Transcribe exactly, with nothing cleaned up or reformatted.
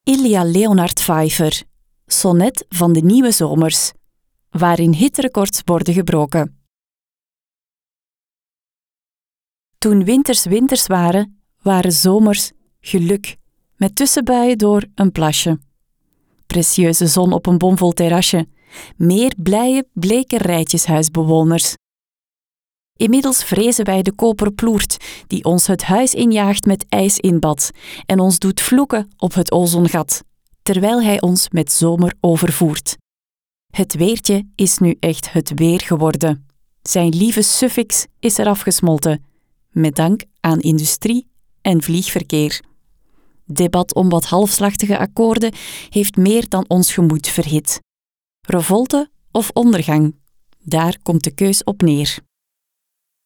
Ilja Leonard Pfeiffer, sonnet van de nieuwe zomers, waarin hitterecords worden gebroken. Toen winters winters waren, waren zomers geluk, met tussenbuien door een plasje. Precieuze zon op een bomvol terrasje, meer blije, bleke rijtjeshuisbewoners. Inmiddels vrezen wij de koperploert, die ons het huis injaagt met ijs in bad en ons doet vloeken op het ozongat, terwijl hij ons met zomer overvoert. Het weertje is nu echt het weer geworden. Zijn lieve suffix is eraf gesmolten, met dank aan industrie en vliegverkeer. Debat om wat halfslachtige akkoorden heeft meer dan ons gemoed verhit. Revolte of ondergang, daar komt de keus op neer.